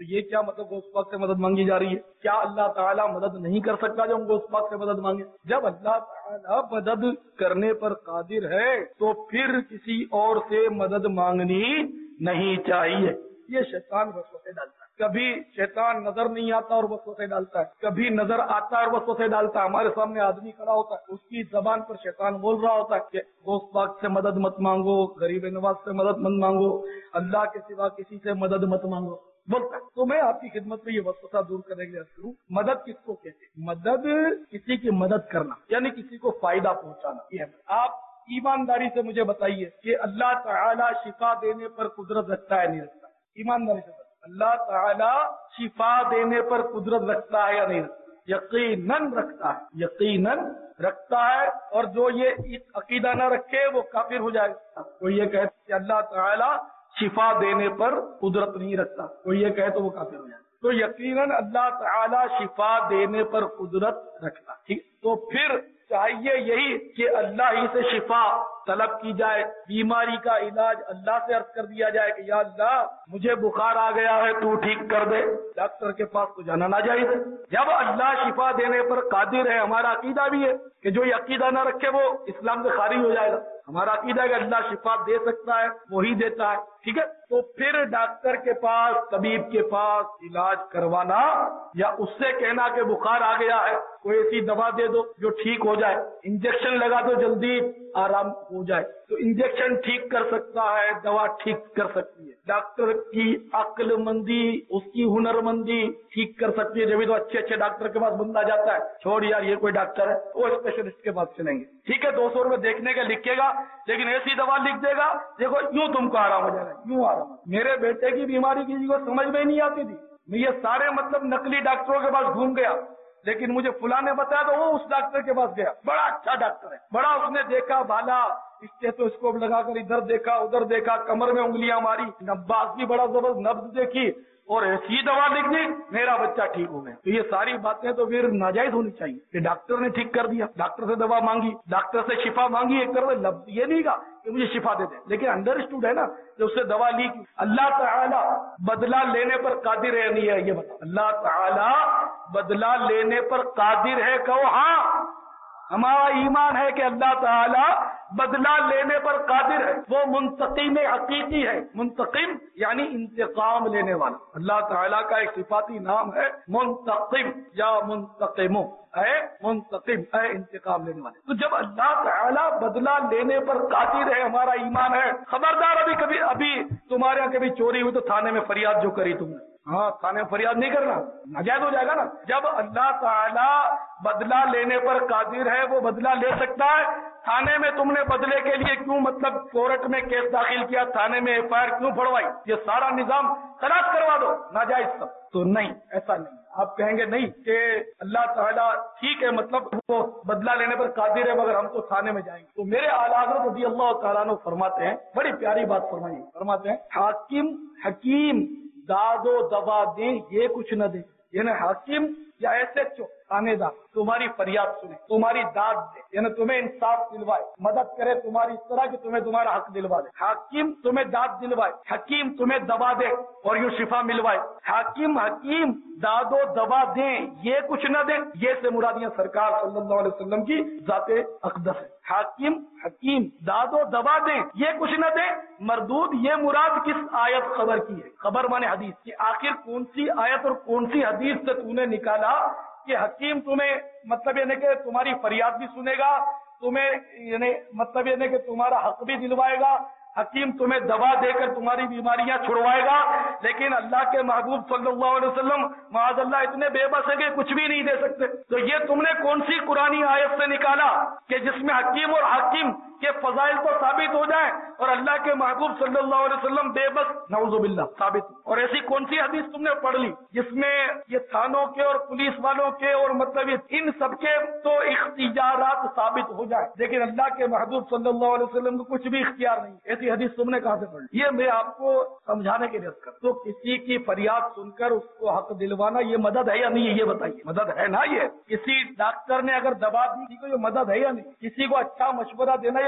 تو یہ کیا مطلب غوث پاک سے مدد مانگی جا رہی ہے؟ کیا اللہ تعالیٰ مدد نہیں کر سکتا جو ہم غوث پاک سے مدد مانگے؟ جب اللہ تعالیٰ مدد کرنے پر قادر ہے تو پھر کسی اور سے مدد مانگنی نہیں چاہیے. یہ شیطان وسوسے ڈالتا ہے. کبھی شیطان نظر نہیں آتا اور وسوسے ڈالتا ہے, کبھی نظر آتا ہے اور وسوسے ڈالتا ہے. ہمارے سامنے آدمی کھڑا ہوتا ہے, اس کی زبان پر شیطان بول رہا ہوتا ہے کہ غوث پاک سے مدد مت مانگو, غریب نواز سے مدد مت مانگو, اللہ کے سوا کسی سے مدد مت مانگو بولتا ہے. تو میں آپ کی خدمت میں یہ وسوسہ دور کرنے کے لیے کروں, مدد کس کو کہتے ہیں؟ مدد کسی کی مدد کرنا, یعنی کسی کو فائدہ پہنچانا. یہ آپ ایمانداری سے مجھے بتائیے کہ اللہ تعالیٰ شفا دینے پر قدرت رکھتا ہے نہیں رکھتا؟ ایمانداری سے اللہ تعالیٰ شفا دینے پر قدرت رکھتا ہے یا نہیں رکھتا؟ یقیناً رکھتا ہے, یقیناً رکھتا ہے. اور جو یہ عقیدہ نہ رکھے وہ کافر ہو جائے گا. کوئی یہ کہے کہ اللہ تعالیٰ شفا دینے پر قدرت نہیں رکھتا, کوئی یہ کہے تو وہ کافر ہو جائے. تو یقیناً اللہ تعالیٰ شفا دینے پر قدرت رکھتا. ٹھیک, تو پھر چاہیے یہی کہ اللہ ہی سے شفا طلب کی جائے, بیماری کا علاج اللہ سے عرض کر دیا جائے کہ یا اللہ مجھے بخار آ گیا ہے تو ٹھیک کر دے. ڈاکٹر کے پاس تو جانا ناجائز ہے. جب اللہ شفا دینے پر قادر ہے, ہمارا عقیدہ بھی ہے کہ جو یہ عقیدہ نہ رکھے وہ اسلام سے خارج ہو جائے گا. ہمارا عقیدہ ہے کہ اللہ شفا دے سکتا ہے, وہی دیتا ہے. ٹھیک ہے, تو پھر ڈاکٹر کے پاس, طبیب کے پاس علاج کروانا یا اس سے کہنا کہ بخار آ گیا ہے کوئی ایسی دوا دے دو جو ٹھیک ہو جائے, انجیکشن لگا دو جلدی آرام ہو جائے, تو انجیکشن ٹھیک کر سکتا ہے, دوا ٹھیک کر سکتی ہے. ڈاکٹر کی عقل مندی, اس کی ہنر مندی ٹھیک کر سکتی ہے. جبھی تو اچھے اچھے ڈاکٹر کے پاس بندہ جاتا ہے, چھوڑ یار یہ کوئی ڈاکٹر ہے, وہ اسپیشلسٹ کے پاس چلیں گے. ٹھیک ہے, دو سو روپے دیکھنے کا لکھے گا, لیکن ایسی دوا لکھ دے گا دیکھو یوں تم کو آرام ہو جائے گا, یوں آرام. میرے بیٹے کی بیماری کسی کو سمجھ میں نہیں آتی تھی, میں یہ سارے مطلب نقلی ڈاکٹروں کے پاس گھوم گیا, لیکن مجھے فلاں نے بتایا تو وہ اس ڈاکٹر کے پاس گیا, بڑا اچھا ڈاکٹر ہے, بڑا اس نے دیکھا بھالا, اسٹیتھوسکوپ لگا کر ادھر دیکھا ادھر دیکھا, کمر میں انگلیاں ماری, نباز بھی بڑا زبردست نبض دیکھی اور ایسی دوا لکھ دی, میرا بچہ ٹھیک ہو گیا. تو یہ ساری باتیں تو پھر ناجائز ہونی چاہیے کہ ڈاکٹر نے ٹھیک کر دیا, ڈاکٹر سے دوا مانگی, ڈاکٹر سے شفا مانگی, ایک طرف لفظ یہ نہیں کہا کہ مجھے شفا دے دے, لیکن انڈر اسٹوڈ ہے نا جو اس سے دوا لی. اللہ تعالیٰ بدلہ لینے پر قادر ہے نہیں ہے یہ بتا؟ اللہ تعالیٰ بدلہ لینے پر قادر ہے, کہو ہاں. ہمارا ایمان ہے کہ اللہ تعالیٰ بدلہ لینے پر قادر ہے, وہ منتقم حقیقی ہے. منتقم یعنی انتقام لینے والا. اللہ تعالیٰ کا ایک صفاتی نام ہے منتقم یا منتقم, ہے منتقم ہے انتقام لینے والے. تو جب اللہ تعالیٰ بدلہ لینے پر قادر ہے, ہمارا ایمان ہے. خبردار, ابھی کبھی ابھی تمہارے یہاں کبھی چوری ہوئی تو تھانے میں فریاد جو کری تم نے, ہاں تھانے میں فریاد نہیں کرنا, ناجائز ہو جائے گا نا. جب اللہ تعالیٰ بدلہ لینے پر قادر ہے, وہ بدلہ لے سکتا ہے. تھانے میں تم نے بدلے کے لیے کیوں مطلب کورٹ میں کیس داخل کیا, تھانے میں ایف آئی آر کیوں پڑوائی, یہ سارا نظام خلاص کروا دو, ناجائز سب. تو نہیں, ایسا نہیں. آپ کہیں گے نہیں کہ اللہ تعالیٰ ٹھیک ہے مطلب وہ بدلہ لینے پر قادر ہے مگر ہم تو تھانے میں جائیں گے. تو میرے اعلیٰ حضرت رضی اللہ تعالیٰ عنہ فرماتے ہیں, بڑی پیاری بات فرمائی, فرماتے ہیں حاکم حکیم داد و دوا دیں یہ کچھ نہ دیں. یعنی حاکم یا ایسے تھانے دار تمہاری فریاد سنے, تمہاری داد دے, یعنی تمہیں انصاف دلوائے, مدد کرے تمہاری اس طرح کہ تمہیں تمہارا حق دلوا دے. حاکم تمہیں داد دلوائے, حکیم تمہیں دوا دے اور یوں شفا ملوائے. حاکم حکیم داد و دوا دیں یہ کچھ نہ دیں, یہ سے مرادیاں سرکار صلی اللہ علیہ وسلم کی ذات اقدس ہے. حاکم حکیم داد و دوا دیں یہ کچھ نہ دیں. مردود یہ مراد کس آیت خبر کی ہے؟ خبر مانے حدیث کی. آخر کون سی آیت اور کون سی حدیث سے تو نے نکالا کہ حکیم تمہیں مطلب یہ نہیں کہ تمہاری فریاد بھی سنے گا, تمہیں یعنی مطلب یہ نہیں کہ تمہارا حق بھی دلوائے گا, حکیم تمہیں دوا دے کر تمہاری بیماریاں چھڑوائے گا. لیکن اللہ کے محبوب صلی اللہ علیہ وسلم معاذ اللہ اتنے بے بس ہے کہ کچھ بھی نہیں دے سکتے. تو یہ تم نے کون سی قرآنی آیت سے نکالا کہ جس میں حکیم اور حاکم کے فضائل تو ثابت ہو جائیں اور اللہ کے محبوب صلی اللہ علیہ وسلم بے بس نعوذ باللہ ثابت؟ اور ایسی کون سی حدیث تم نے پڑھ لی جس میں یہ تھانوں کے اور پولیس والوں کے اور مطلب ان سب کے تو اختیارات ثابت ہو جائے, لیکن اللہ کے محبوب صلی اللہ علیہ وسلم کو کچھ بھی اختیار نہیں؟ ایسی حدیث تم نے کہاں سے پڑھ لی؟ یہ میں آپ کو سمجھانے کے لیے کر. تو کسی کی فریاد سن کر اس کو حق دلوانا یہ مدد ہے یا نہیں ہے؟ یہ بتائیے, مدد ہے نا؟ یہ کسی ڈاکٹر نے اگر دوا دی کو یہ مدد ہے یا نہیں؟ کسی کو اچھا مشورہ دینا یہ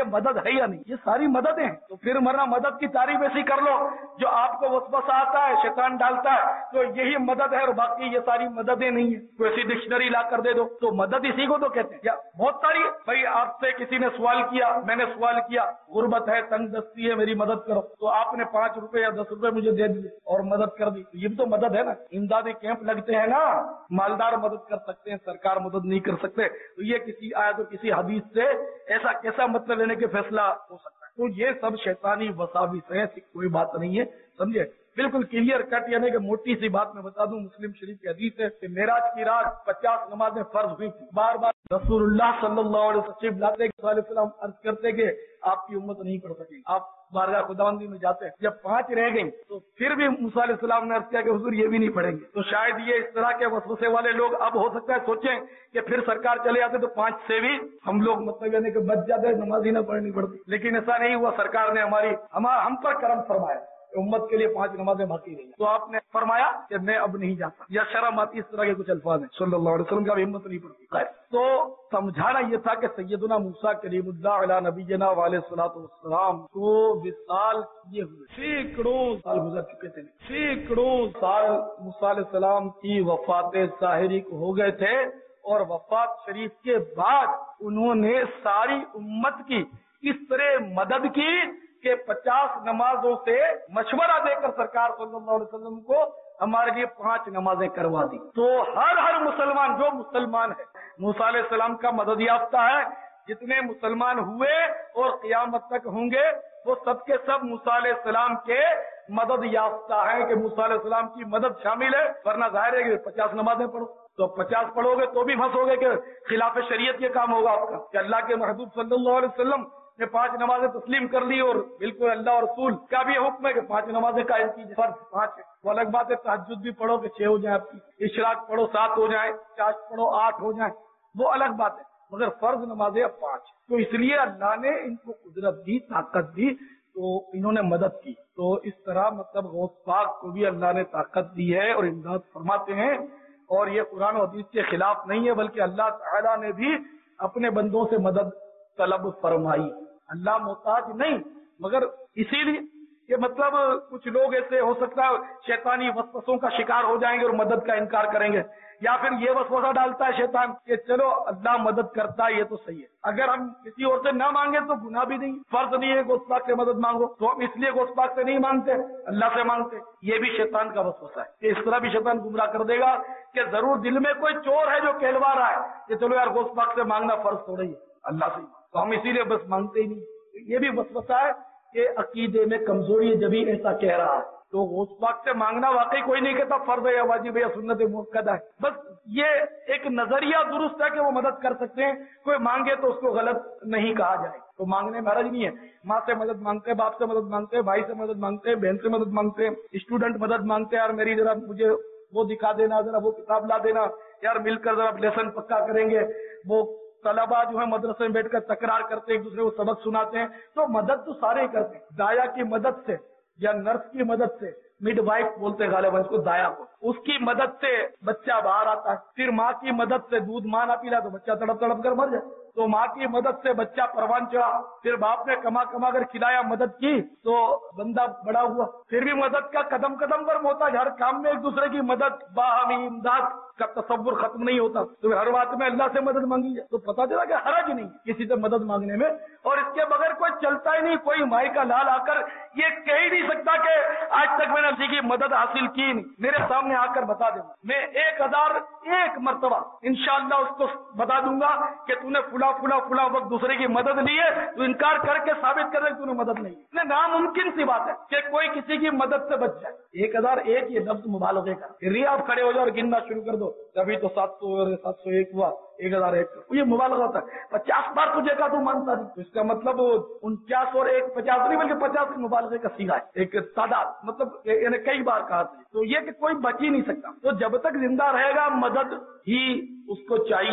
مدد ہے یا نہیں؟ یہ ساری مددیں ہیں. تو پھر مرنا مدد کی تعریف ایسی کر لو جو آپ کو وسوسہ آتا ہے شیطان ڈالتا ہے تو یہی مدد ہے اور باقی یہ ساری مددیں نہیں ہیں. کوئی ایسی ڈکشنری لا کر دے دو تو مدد اسی کو تو کہتے ہیں. یا بہت ساری بھائی آپ سے کسی نے سوال کیا, میں نے سوال کیا, غربت ہے, تنگ دستی ہے, میری مدد کرو, تو آپ نے پانچ روپے یا دس روپے مجھے دے دیے اور مدد کر دی. یہ بھی تو مدد ہے نا. امدادی کیمپ لگتے ہیں نا, مالدار مدد کر سکتے ہیں, سرکار مدد نہیں کر سکتے. تو یہ کسی آیت و کسی حدیث سے ایسا کیسا مطلب لینے کے فیصلہ ہو سکتا ہے؟ تو یہ سب شیطانی وساوس ہیں, کوئی بات نہیں ہے, سمجھے. بالکل کلیئر کٹ, یعنی کہ موٹی سی بات میں بتا دوں, مسلم شریف کی حدیث ہے کہ معراج کی رات پچاس نمازیں فرض ہوئی تھی. بار بار رسول اللہ صلی اللہ علیہ وسلم لاتے علیہ وسلم عرض کرتے کہ آپ کی امت نہیں پڑھ سکے, آپ بارگاہ خداوندی میں جاتے ہیں. جب پانچ رہ گئی تو پھر بھی موسیٰ علیہ السلام نے عرض کیا کہ حضور یہ بھی نہیں پڑھیں گے. تو شاید یہ اس طرح کے وسوسے والے لوگ اب ہو سکتا ہے سوچیں کہ پھر سرکار چلے جاتے تو پانچ سے بھی ہم لوگ مطلب یعنی کہ بچ جاتے, نماز ہی نہ پڑھنی پڑتی. لیکن ایسا نہیں ہوا, سرکار نے ہماری ہم پر کرم فرمایا, امت کے لیے پانچ نمازیں باقی رہی. تو آپ نے فرمایا کہ میں اب نہیں جاتا, یا شرم آتی, اس طرح کے کچھ الفاظ ہیں. صلی اللہ علیہ وسلم کا ہمت نہیں پڑتی. تو سمجھانا یہ تھا کہ سیدنا موسیٰ کلیم اللہ علیہ نبینا علیہ الصلوۃ والسلام کو وصال کیے ہوئے سینکڑوں سال گزر چکے تھے. سینکڑوں سال موسیٰ علیہ السلام کی وفات ظاہری کو ہو گئے تھے, اور وفات شریف کے بعد انہوں نے ساری امت کی اس طرح مدد کی کہ پچاس نمازوں سے مشورہ دے کر سرکار صلی اللہ علیہ وسلم کو ہمارے لیے پانچ نمازیں کروا دی. تو ہر ہر مسلمان جو مسلمان ہے موسیٰ علیہ السلام کا مدد یافتہ ہے. جتنے مسلمان ہوئے اور قیامت تک ہوں گے وہ سب کے سب موسیٰ علیہ السلام کے مدد یافتہ ہیں کہ موسیٰ علیہ السلام کی مدد شامل ہے. ورنہ ظاہر ہے کہ پچاس نمازیں پڑھو تو پچاس پڑھو گے تو بھی پھنسو گے کہ خلاف شریعت یہ کام ہوگا آپ کا کہ اللہ کے محبوب صلی اللہ علیہ وسلم نے پانچ نمازیں تسلیم کر لی اور بالکل اللہ اور رسول کا بھی حکم ہے کہ پانچ نمازیں قائم کیجیے. فرض پانچ ہے. وہ الگ بات ہے تہجد بھی پڑھو کہ چھ ہو جائیں آپ کی, اشراق پڑھو سات ہو جائیں, چاشت پڑھو آٹھ ہو جائیں, وہ الگ بات ہے. مگر فرض نمازیں اب پانچ. تو اس لیے اللہ نے ان کو قدرت دی, طاقت دی, تو انہوں نے مدد کی. تو اس طرح مطلب غوث پاک کو بھی اللہ نے طاقت دی ہے اور امداد فرماتے ہیں. اور یہ قرآن و حدیث کے خلاف نہیں ہے, بلکہ اللہ تعالیٰ نے بھی اپنے بندوں سے مدد طلب فرمائی. اللہ محتاج نہیں, مگر اسی لیے کہ مطلب کچھ لوگ ایسے ہو سکتا ہے شیطانی وسوسوں کا شکار ہو جائیں گے اور مدد کا انکار کریں گے, یا پھر یہ وسوسہ ڈالتا ہے شیطان کہ چلو اللہ مدد کرتا ہے یہ تو صحیح ہے, اگر ہم کسی اور سے نہ مانگے تو گناہ بھی نہیں, فرض نہیں ہے غوث پاک سے مدد مانگو, تو ہم اس لیے غوث پاک سے نہیں مانگتے, اللہ سے مانگتے. یہ بھی شیطان کا وسوسہ ہے کہ اس طرح بھی شیطان گمراہ کر دے گا کہ ضرور دل میں کوئی چور ہے جو کہلوا رہا ہے کہ چلو یار غوث پاک سے مانگنا فرض تھوڑا ہی ہے, اللہ سے, تو ہم اسی لیے بس مانگتے ہی نہیں. یہ بھی وسوسہ ہے کہ عقیدے میں کمزوری ہے جبھی ایسا کہہ رہا ہے. تو غوث پاک سے مانگنا واقعی کوئی نہیں کہتا فرض ہے یا واجب ہے یا سنت مؤکدہ ہے, بس یہ ایک نظریہ درست ہے کہ وہ مدد کر سکتے ہیں. کوئی مانگے تو اس کو غلط نہیں کہا جائے, تو مانگنے میں حرج نہیں ہے. ماں سے مدد مانگتے ہیں, باپ سے مدد مانگتے ہیں, بھائی سے مدد مانگتے ہیں, بہن سے مدد مانگتے ہیں, اسٹوڈنٹ مدد مانگتے ہیں, یار میری ذرا مجھے وہ دکھا دینا, ذرا وہ کتاب لا دینا, یار مل کر ذرا لیسن پکا کریں گے. وہ طلبا جو ہے مدرسے میں بیٹھ کر تکرار کرتے ہیں, ایک دوسرے کو سبق سناتے ہیں, تو مدد تو سارے ہی کرتے ہیں. دایا کی مدد سے یا نرس کی مدد سے, مڈ وائف بولتے ہیں غالباً اس کو, دایا کو, اس کی مدد سے بچہ باہر آتا ہے. پھر ماں کی مدد سے دودھ ماں نہ پلا تو بچہ تڑپ تڑپ کر مر جائے, تو ماں کی مدد سے بچہ پروان چڑھا. پھر باپ نے کما کما کر کھلایا, مدد کی تو بندہ بڑا ہوا. پھر بھی مدد کا قدم قدم پر محتاج, ہر کام میں ایک دوسرے کی مدد, باہمی امداد کا تصور ختم نہیں ہوتا. تو ہر بات میں اللہ سے مدد مانگی جائے تو پتا چلا کہ حرج نہیں کسی سے مدد مانگنے میں, اور اس کے بغیر کوئی چلتا ہی نہیں. کوئی مائی کا لال آ کر یہ کہہ ہی نہیں سکتا کہ آج تک میں نے کسی کی مدد حاصل کی نہیں. میرے سامنے آ کر بتا دے, میں ایک ہزار ایک مرتبہ انشاءاللہ اس کو بتا دوں گا کہ تو نے فلا فلا فلا وقت دوسرے کی مدد لی ہے, تو انکار کر کے ثابت کر دے کہ تو نے مدد نہیں. ناممکن سی بات ہے کہ کوئی کسی کی مدد سے بچ جائے. ایک ہزار ایک یہ لفظ مبالغے کا, پھر آپ کھڑے ہو جاؤ اور گننا شروع کر دو, ابھی تو سات سو سات سو ایک ہوا, ایک ہزار ایک, یہ مبالغہ ہوتا ہے. پچاس بار تجھے کا تو مانتا نہیں, تو اس کا مطلب انچاس اور ایک پچاس نہیں بلکہ پچاس مبالغے کا سیگا ہے, ایک تعداد, مطلب یعنی کئی بار کہا تھا. تو یہ کہ کوئی بچ ہی نہیں سکتا. تو جب تک زندہ رہے گا مدد ہی اس کو چاہیے,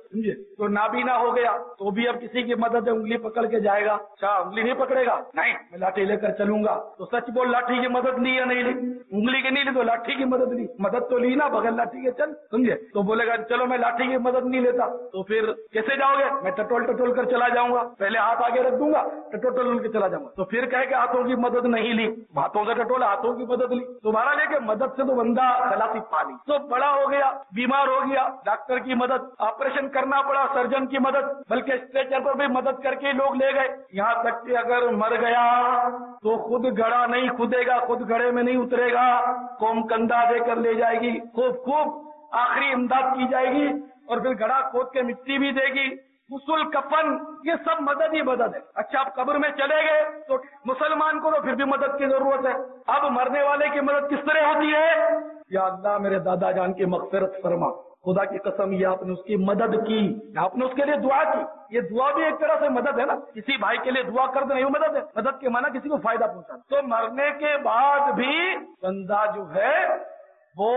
سمجھے. تو نابینا ہو گیا تو بھی اب کسی کی مدد ہے, انگلی پکڑ کے جائے گا, اچھا انگلی نہیں پکڑے گا, نہیں میں لاٹھی لے کر چلوں گا, تو سچ بول لاٹھی کی مدد لی یا نہیں لی؟ انگلی کی نہیں لی تو لاٹھی کی مدد لی, مدد تو لی نا بغیر لاٹھی کے چل, سمجھے. تو بولے گا چلو میں لاٹھی کی مدد نہیں لیتا, تو پھر کیسے جاؤ گے؟ میں ٹٹول ٹٹول کر چلا جاؤں گا, پہلے ہاتھ آگے رکھ دوں گا, ٹٹول ٹٹول کے چلا جاؤں گا. تو پھر کہے کہ ہاتھوں کی مدد نہیں لی, ہاتھوں سے ٹٹولا, ہاتھوں کی مدد لی. تمہارا لے کے مدد سے تو بندہ خلاصی پا لی. تو بڑا ہو گیا, بیمار ہو گیا, ڈاکٹر کی مدد, آپریشن کرنا پڑا, سرجن کی مدد, بلکہ اسٹریچر پر بھی مدد کر کے لوگ لے گئے. یہاں تک کہ اگر مر گیا تو خود گڑھا نہیں کھدے گا, خود گڑھے میں نہیں اترے گا, قوم کندھا دے کر لے جائے گی, خوب خوب آخری امداد کی جائے گی, اور پھر گڑھا کھود کے مٹی بھی دے گی, غسل کفن, یہ سب مدد ہی مدد ہے. اچھا آپ قبر میں چلے گئے تو مسلمان کو تو پھر بھی مدد کی ضرورت ہے. اب مرنے والے کی مدد کس طرح ہوتی ہے؟ یا اللہ میرے دادا جان کی مغفرت فرما, خدا کی قسم یہ آپ نے اس کی مدد کی, آپ نے اس کے لیے دعا کی, یہ دعا بھی ایک طرح سے مدد ہے نا. کسی بھائی کے لیے دعا کر دیں یہ مدد ہے. مدد کے معنی کسی کو فائدہ پہنچانا. تو مرنے کے بعد بھی بندہ جو ہے وہ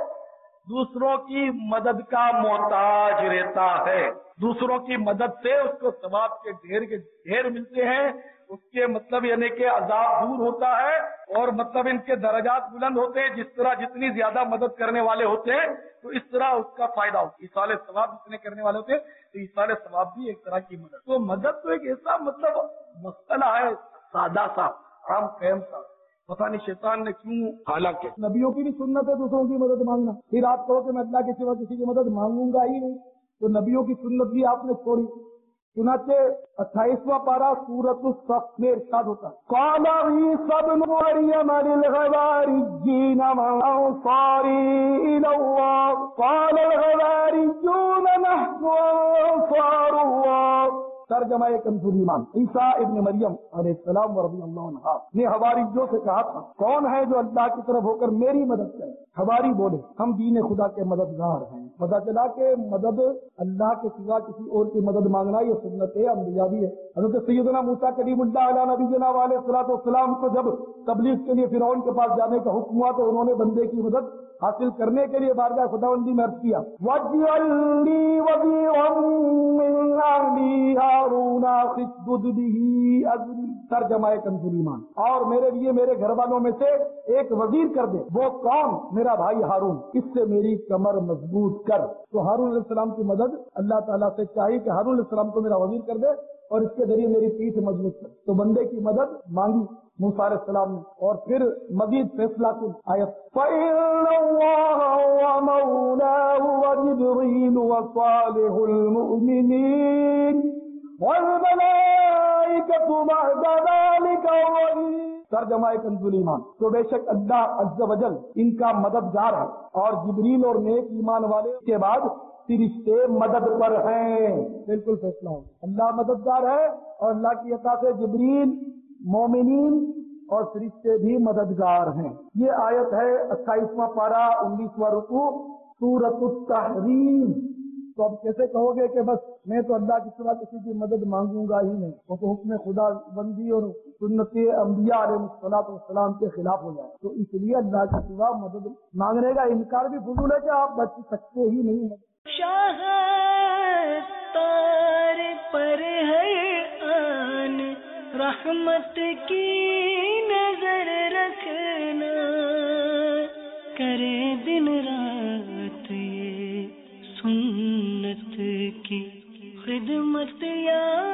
دوسروں کی مدد کا محتاج رہتا ہے. دوسروں کی مدد سے اس کو ثواب کے ڈھیر کے ڈھیر ملتے ہیں, اس کے مطلب یعنی کہ عذاب دور ہوتا ہے, اور مطلب ان کے درجات بلند ہوتے ہیں. جس طرح جتنی زیادہ مدد کرنے والے ہوتے ہیں تو اس طرح اس کا فائدہ ہوتا ہے. ایصال ثواب جتنے کرنے والے ہوتے ہیں تو ایصال ثواب بھی ایک طرح کی مدد. تو مدد تو ایک ایسا مطلب مسئلہ ہے سادہ سا, عام فہم سا, پتہ نہیں شیطان نے کیوں. حالانکہ نبیوں کی بھی سنت ہے دوسروں کی مدد مانگنا. پھر آپ کہو کہ میں اللہ کے سوا کسی کی مدد مانگوں گا ہی نہیں, تو نبیوں کی سنت بھی آپ نے چھوڑی. چنانچہ اٹھائیسواں پارہ سورۃ الصف میں ارشاد ہوتا ہے, قال عیسی ابن مریم للحواریین من انصاری الی اللہ قال الحواریون نحن انصار اللہ. ترجمہ کنز ایمان. عیسیٰ ابن مریم علیہ السلام رضی اللہ عنہ نے حواریوں سے کہا تھا کون ہے جو اللہ کی طرف ہو کر میری مدد کرے؟ حواری بولے ہم دین خدا کے مددگار ہیں. پتا چلا کہ مدد اللہ کے سوا کسی اور کی مدد مانگنا یہ سنت ہے, انبیاء بھی ہے. حضرت سیدنا موسیٰ کلیم اللہ علیہ نبینا علیہ الصلوۃ والسلام کو جب تبلیغ کے لیے فرعون کے پاس جانے کا حکم ہوا تو انہوں نے بندے کی مدد حاصل کرنے کے لیے بارگاہ خداوندی میں عرض کیا, وَاجْعَل لِّي وَزِيرًا مِّنْ أَهْلِي هَارُونَ أَخِدْ بِهِ أَزْرِي. ترجمہ کنز ایمان. اور میرے لیے میرے گھر والوں میں سے ایک وزیر کر دے. وہ کون؟ میرا بھائی ہارون, اس سے میری کمر مضبوط کر. تو ہارون علیہ السلام کی مدد اللہ تعالیٰ سے چاہیے کہ ہارون علیہ السلام کو میرا وزیر کر دے اور اس کے ذریعے میری پیٹھ مضبوط کر. تو بندے کی مدد مانگی موسیٰ علیہ السلام نے, اور پھر مزید فیصلہ کی آیت, فَإِنَّ اللَّهَ هُوَ مَوْلَاهُ وَجِبْرِيلُ وَصَالِحُ الْمُؤْمِنِينَ وَالْمَلَائِكَةُ بَعْدَ ذَلِكَ ظَهِيرٌ. ترجمہ کنز ایمان. تو بے شک اللہ عز و جل ان کا مددگار ہے, اور جبریل اور نیک ایمان والے کے بعد فرشتے مدد پر ہیں. بالکل فیصلہ ہو, اللہ مددگار ہے اور اللہ کی عطا سے جبریل, مومنین اور فرشتے بھی مددگار ہیں. یہ آیت ہے اٹھائیسواں پارہ انیسواں رکوع سورۃ التحریم. تو اب کیسے کہو گے کہ بس میں تو اللہ کی سوا کسی کی مدد مانگوں گا ہی نہیں, وہ تو حکم خدا بندی اور سنت انبیاء علیہ الصلوۃ والسلام کے خلاف ہو جائے. تو اس لیے اللہ کی سوا مدد مانگنے کا انکار بھی فضول ہے کہ آپ بچ سکتے ہی نہیں ہیں. شاہ تار پر ہے آن رحمت کی نظر رکھنا, کرے دن رات یہ سنت کی خدمت یا